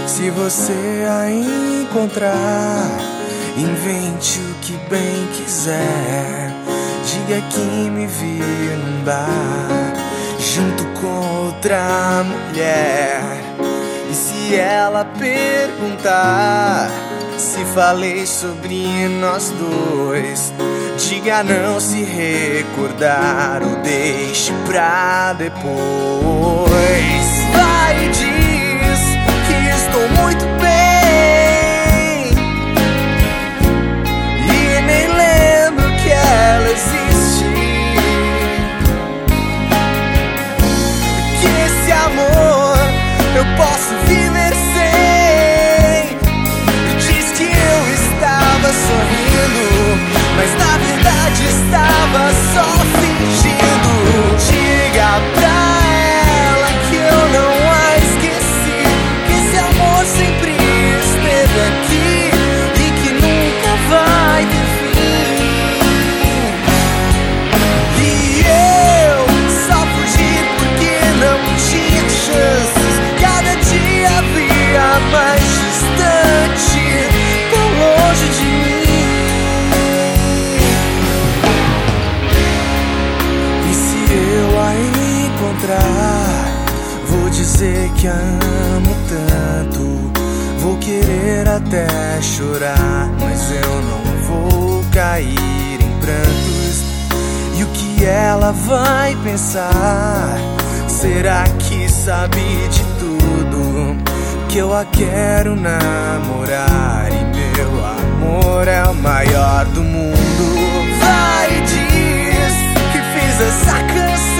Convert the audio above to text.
Se você a encontrar, invente o que bem quiser. Diga que me viu num bar, junto com outra mulher. E se ela perguntar se falei sobre nós dois, diga não se recordar ou deixe pra depois. Vai e diz que estou muito bem e nem lembro que ela existe, que esse amor eu posso viver sem. Diz que eu estava sorrindo, mas na verdade estava só fingindo. Diga pra ela que eu não a esqueci, que esse amor sempre esteve aqui e que nunca vai ter fim. E eu só fugi porque não tinha chances. Cada dia via mais distante, tão longe de mim. E se eu a encontrar, vou dizer que a amo tanto. Vou querer até chorar, mas eu não vou cair em prantos. E o que ela vai pensar? Será que sabe de tudo? Que eu a quero namorar e meu amor é o maior do mundo. Vai e diz que fiz essa canção